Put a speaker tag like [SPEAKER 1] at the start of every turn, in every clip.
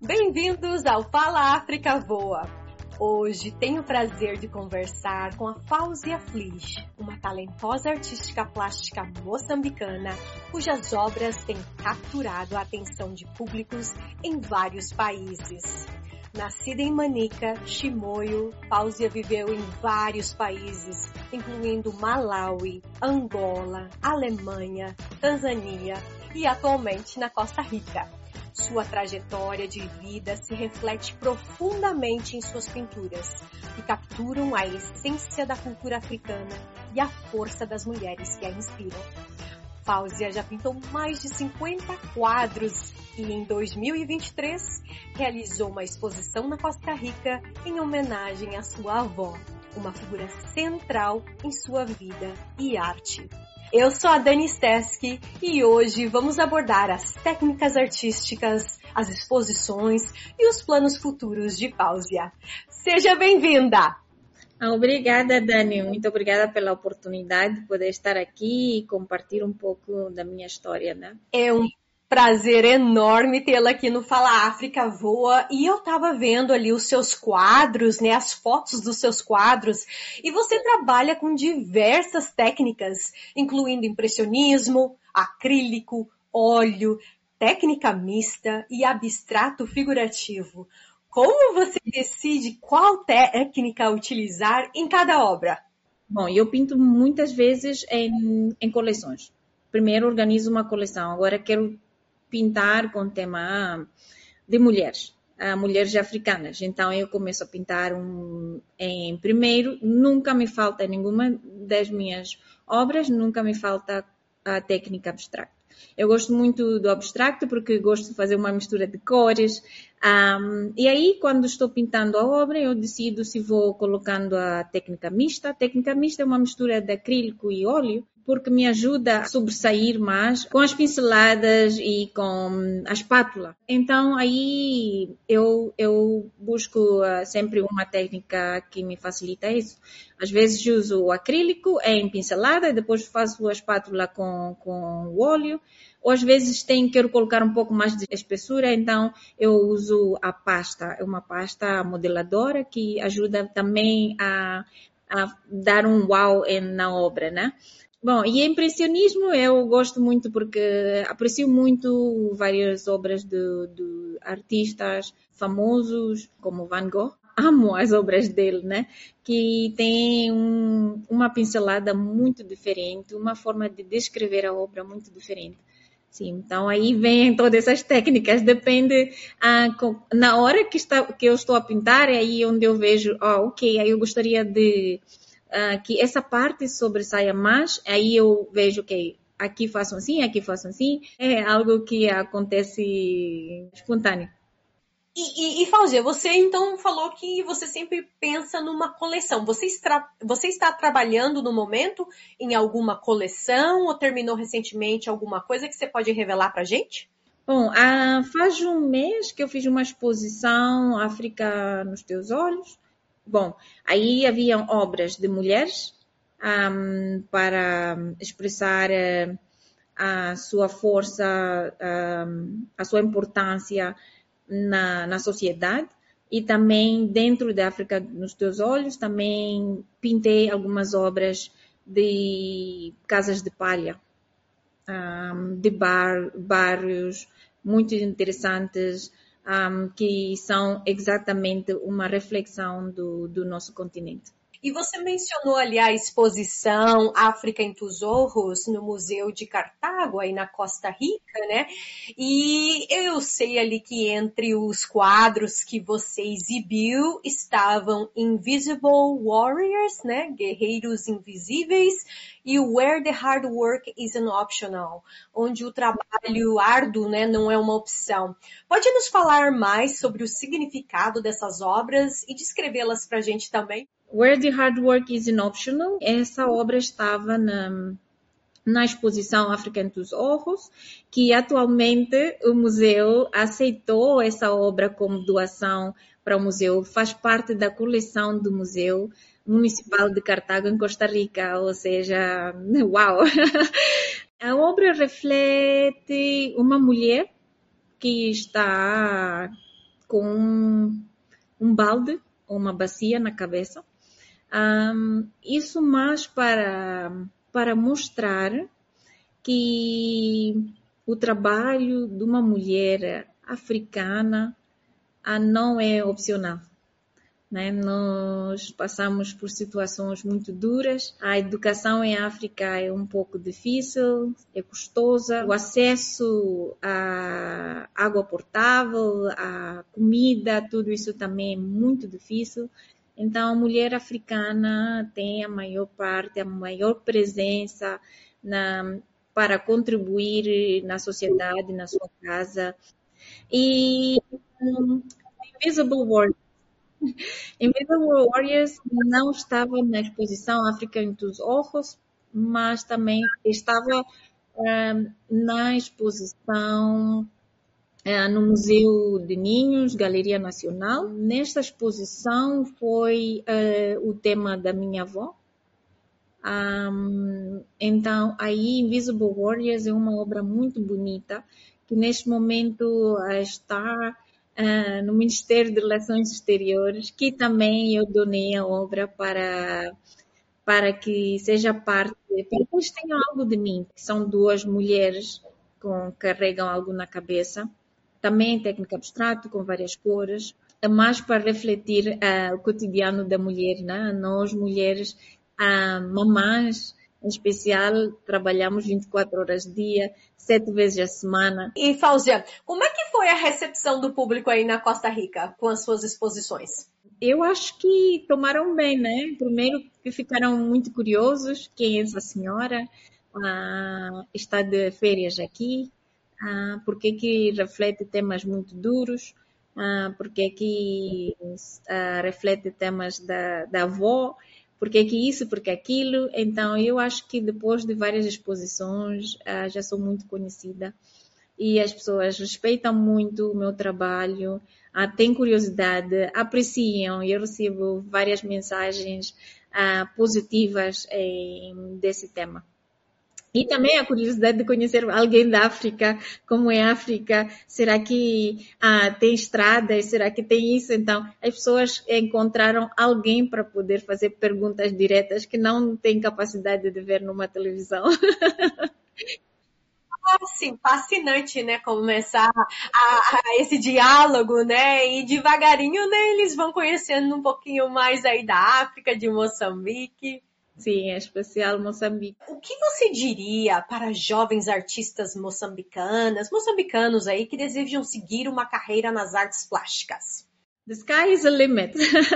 [SPEAKER 1] Bem-vindos ao Fala África Voa! Hoje tenho o prazer de conversar com a Fáuzia Flich, uma talentosa artística plástica moçambicana, cujas obras têm capturado a atenção de públicos em vários países. Nascida em Manica, Chimoio, Fáuzia viveu em vários países, incluindo Malawi, Angola, Alemanha, Tanzânia e atualmente na Costa Rica. Sua trajetória de vida se reflete profundamente em suas pinturas, que capturam a essência da cultura africana e a força das mulheres que a inspiram. Fáuzia já pintou mais de 50 quadros e em 2023 realizou uma exposição na Costa Rica em homenagem à sua avó, uma figura central em sua vida e arte. Eu sou a Dani Steski e hoje vamos abordar as técnicas artísticas, as exposições e os planos futuros de Fáuzia. Seja bem-vinda!
[SPEAKER 2] Obrigada, Dani. Muito obrigada pela oportunidade de poder estar aqui e compartilhar um pouco da minha história, né?
[SPEAKER 1] É um prazer enorme tê-la aqui no Fala África Voa, e eu tava vendo ali os seus quadros, né, as fotos dos seus quadros, e você trabalha com diversas técnicas, incluindo impressionismo, acrílico, óleo, técnica mista e abstrato figurativo. Como você decide qual técnica utilizar em cada obra?
[SPEAKER 2] Bom, eu pinto muitas vezes em coleções. Primeiro organizo uma coleção, agora quero pintar com tema de mulheres, mulheres africanas. Então eu começo a pintar em primeiro, nunca me falta nenhuma das minhas obras, nunca me falta a técnica abstrata. Eu gosto muito do abstrato porque gosto de fazer uma mistura de cores. E aí, quando estou pintando a obra, eu decido se vou colocando a técnica mista. A técnica mista é uma mistura de acrílico e óleo, porque me ajuda a sobressair mais com as pinceladas e com a espátula. Então, aí eu busco sempre uma técnica que me facilita isso. Às vezes uso o acrílico em pincelada e depois faço a espátula com o óleo. Ou às vezes quero colocar um pouco mais de espessura, então eu uso a pasta. É uma pasta modeladora que ajuda também a dar um uau na obra, né? Bom, e impressionismo eu gosto muito porque aprecio muito várias obras de artistas famosos, como Van Gogh. Amo as obras dele, né? Que tem uma pincelada muito diferente, uma forma de descrever a obra muito diferente. Sim, então aí vem todas essas técnicas, depende na hora que eu estou a pintar, é aí onde eu vejo, ok, aí eu gostaria de que essa parte sobressaia mais, aí eu vejo que aqui faço assim, é algo que acontece espontâneo.
[SPEAKER 1] E Fáuzia, você então falou que você sempre pensa numa coleção. Você está trabalhando no momento em alguma coleção ou terminou recentemente alguma coisa que você pode revelar pra gente?
[SPEAKER 2] Bom, faz um mês que eu fiz uma exposição África nos Teus Olhos. Bom, aí haviam obras de mulheres para expressar a sua força, a sua importância na sociedade, e também dentro da África nos Teus Olhos também pintei algumas obras de casas de palha, de bairros muito interessantes, que são exatamente uma reflexão do nosso continente.
[SPEAKER 1] E você mencionou ali a exposição África em Tus no Museu de Cartago, aí na Costa Rica, né? E eu sei ali que entre os quadros que você exibiu estavam Invisible Warriors, né? Guerreiros Invisíveis, e Where the Hard Work Isn't Optional, onde o trabalho árduo, né, não é uma opção. Pode nos falar mais sobre o significado dessas obras e descrevê-las para a gente também?
[SPEAKER 2] Where the Hard Work Isn't Optional, essa obra estava na exposição África em Tus Ojos, que atualmente o museu aceitou essa obra como doação para o museu, faz parte da coleção do Museu Municipal de Cartago, em Costa Rica, ou seja, uau! A obra reflete uma mulher que está com um balde ou uma bacia na cabeça. Isso mais para mostrar que o trabalho de uma mulher africana não é opcional, né? Nós passamos por situações muito duras. A educação em África é um pouco difícil, é custosa. O acesso à água potável, à comida, tudo isso também é muito difícil. Então, a mulher africana tem a maior parte, a maior presença para contribuir na sociedade, na sua casa. E Invisible Warriors. Invisible Warriors não estava na exposição África entre os Ojos, mas também estava na exposição no Museu de Ninhos, Galeria Nacional. Nesta exposição foi o tema da minha avó. Então, aí Invisible Warriors é uma obra muito bonita, que neste momento está no Ministério de Relações Exteriores, que também eu donei a obra para que seja parte, para que eles tenham algo de mim, que são duas mulheres que carregam algo na cabeça, também técnica abstrato, com várias cores, mais para refletir o cotidiano da mulher, né? Nós mulheres, mamães, em especial, trabalhamos 24 horas dia, 7 vezes a semana.
[SPEAKER 1] E, Fáuzia, como é que foi a recepção do público aí na Costa Rica com as suas exposições?
[SPEAKER 2] Eu acho que tomaram bem, né? Primeiro que ficaram muito curiosos, quem é essa senhora? Está de férias aqui? Porque que reflete temas muito duros? Porque que reflete temas da avó? Porque que isso, porque aquilo? Então, eu acho que depois de várias exposições, já sou muito conhecida e as pessoas respeitam muito o meu trabalho, têm curiosidade, apreciam. Eu recebo várias mensagens positivas desse tema. E também a curiosidade de conhecer alguém da África, como é a África, será que tem estradas, será que tem isso? Então, as pessoas encontraram alguém para poder fazer perguntas diretas que não têm capacidade de ver numa televisão.
[SPEAKER 1] Sim, fascinante, né? Começar esse diálogo, né? E devagarinho, né? Eles vão conhecendo um pouquinho mais aí da África, de Moçambique.
[SPEAKER 2] Sim, é especial Moçambique.
[SPEAKER 1] O que você diria para jovens artistas moçambicanos aí que desejam seguir uma carreira nas artes plásticas?
[SPEAKER 2] The sky is the limit.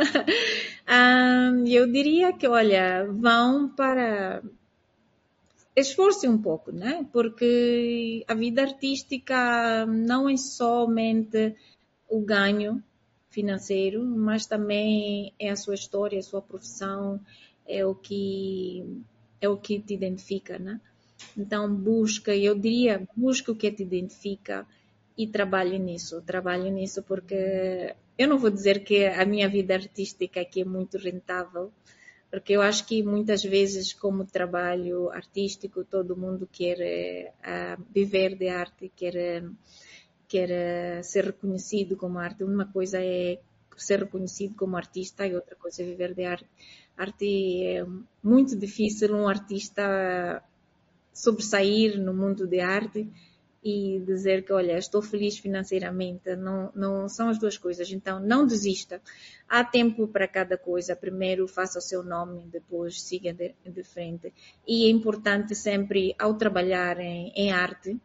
[SPEAKER 2] Eu diria que, olha, vão para... Esforce um pouco, né? Porque a vida artística não é somente o ganho financeiro, mas também é a sua história, a sua profissão, é o que te identifica, né? Então busca o que te identifica e trabalhe nisso porque eu não vou dizer que a minha vida artística aqui é muito rentável, porque eu acho que muitas vezes, como trabalho artístico, todo mundo quer viver de arte, quer ser reconhecido como arte. Uma coisa é ser reconhecido como artista e outra coisa é viver de arte. Arte é muito difícil um artista sobressair no mundo de arte e dizer que, olha, estou feliz financeiramente. Não são as duas coisas. Então, não desista. Há tempo para cada coisa. Primeiro, faça o seu nome, depois siga de frente. E é importante sempre, ao trabalhar em arte,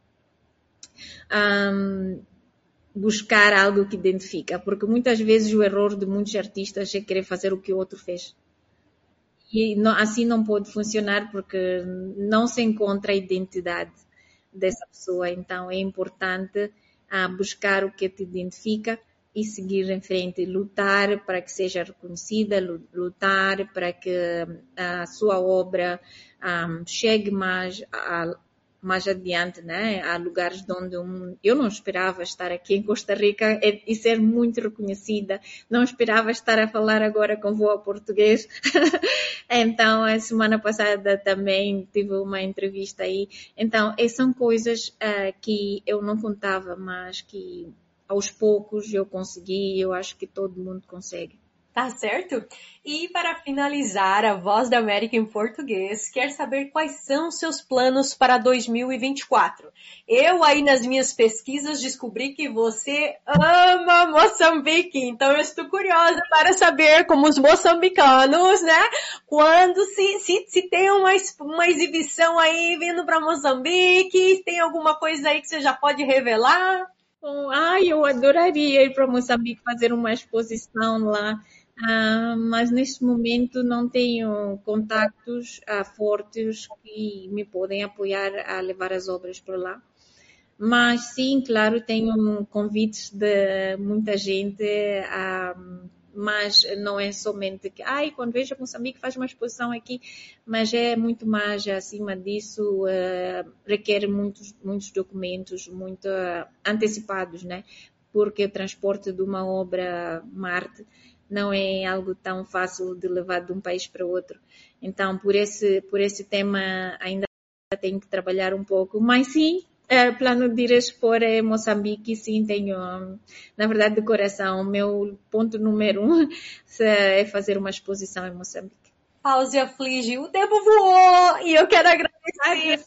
[SPEAKER 2] buscar algo que identifica. Porque muitas vezes o erro de muitos artistas é querer fazer o que o outro fez. E assim não pode funcionar porque não se encontra a identidade dessa pessoa. Então é importante buscar o que te identifica e seguir em frente, lutar para que seja reconhecida, lutar para que a sua obra chegue mais adiante, né? Há lugares onde eu não esperava estar aqui em Costa Rica e ser muito reconhecida. Não esperava estar a falar agora com voa português. Então, a semana passada também tive uma entrevista aí. Então, são coisas que eu não contava, mas que, aos poucos eu consegui, eu acho que todo mundo consegue.
[SPEAKER 1] Tá certo? E para finalizar, a Voz da América em português quer saber quais são os seus planos para 2024. Eu aí nas minhas pesquisas descobri que você ama Moçambique, então eu estou curiosa para saber como os moçambicanos, né? Quando se tem uma exibição aí vindo para Moçambique, tem alguma coisa aí que você já pode revelar?
[SPEAKER 2] Eu adoraria ir para Moçambique fazer uma exposição lá. Mas neste momento não tenho contactos fortes que me podem apoiar a levar as obras para lá. Mas sim, claro, tenho convites de muita gente, mas não é somente que, quando vejo Moçambique faz uma exposição aqui, mas é muito mais acima disso, requer muitos documentos, muito antecipados, né? Porque o transporte de uma obra, uma arte, não é algo tão fácil de levar de um país para outro. Então, por esse tema, ainda tenho que trabalhar um pouco. Mas sim, plano de ir expor em Moçambique, sim, tenho, na verdade, de coração. O meu ponto número 1 é fazer uma exposição em Moçambique.
[SPEAKER 1] Fausia Flige, o tempo voou e eu quero agradecer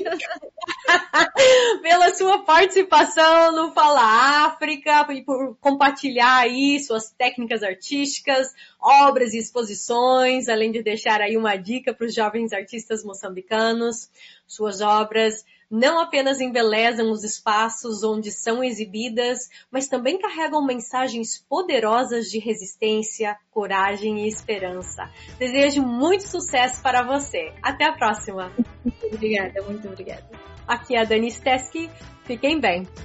[SPEAKER 1] pela sua participação no Fala África e por compartilhar aí suas técnicas artísticas, obras e exposições, além de deixar aí uma dica para os jovens artistas moçambicanos. Suas obras não apenas embelezam os espaços onde são exibidas, mas também carregam mensagens poderosas de resistência, coragem e esperança. Desejo muito sucesso para você. Até a próxima.
[SPEAKER 2] Obrigada, muito obrigada.
[SPEAKER 1] Aqui é a Dani Steski. Fiquem bem.